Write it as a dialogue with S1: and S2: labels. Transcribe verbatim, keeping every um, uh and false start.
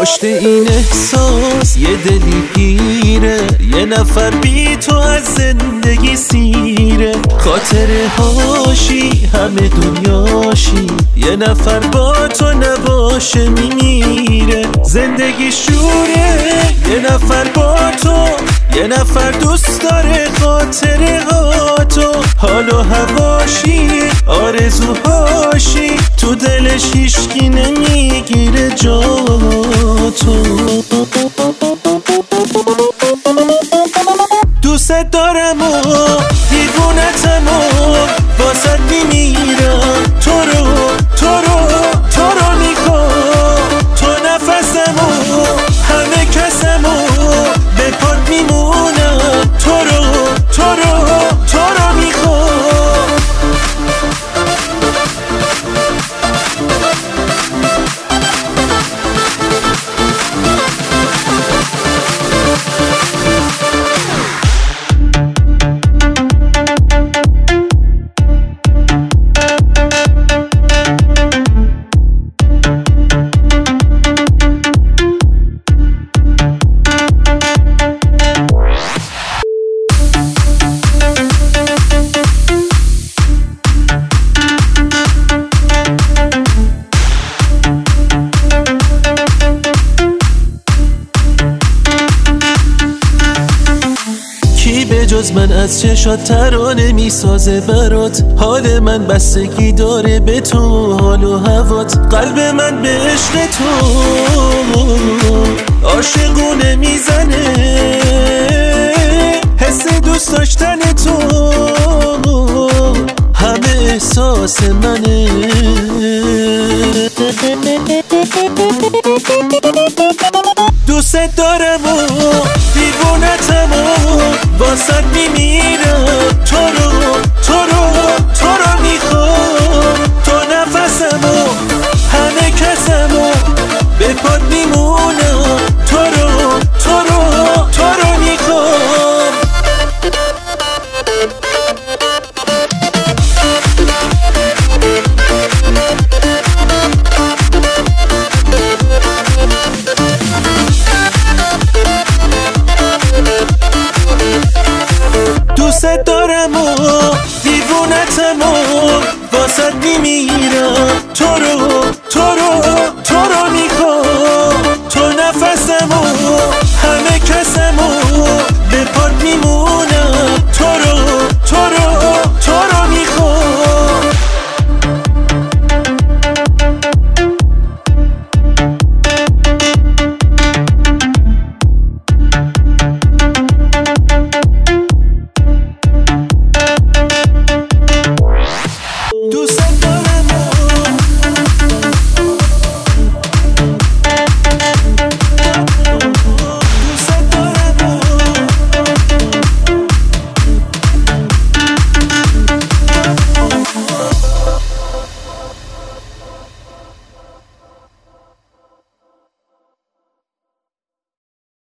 S1: پشت این احساس یه دلی پیره، یه نفر بی تو از زندگی سیره. خاطره هاشی همه دنیاشی، یه نفر با تو نباشه میمیره. زندگی شوره، یه نفر با تو، یه نفر دوست داره خاطره ها تو. حال و هواشی آرزوهاشی، تو دلش هیشکی نمیگیره جا تو. دوست دارم و دیوونتم و واسد میمیرم. تو رو تو رو تو رو میخوام، تو نفسم و همه کسم و به پات میمونم. تو رو تو رو تو رو میخوام. به جز من از چشات ترانه میسازه برات. حال من بستگی داره به تو، حال و هوات. قلب من به عشق تو عاشقونه میزنه، حس دوست داشتن تو همه احساس منه. دوست دارم و دیوونتم و واسد میمیرم.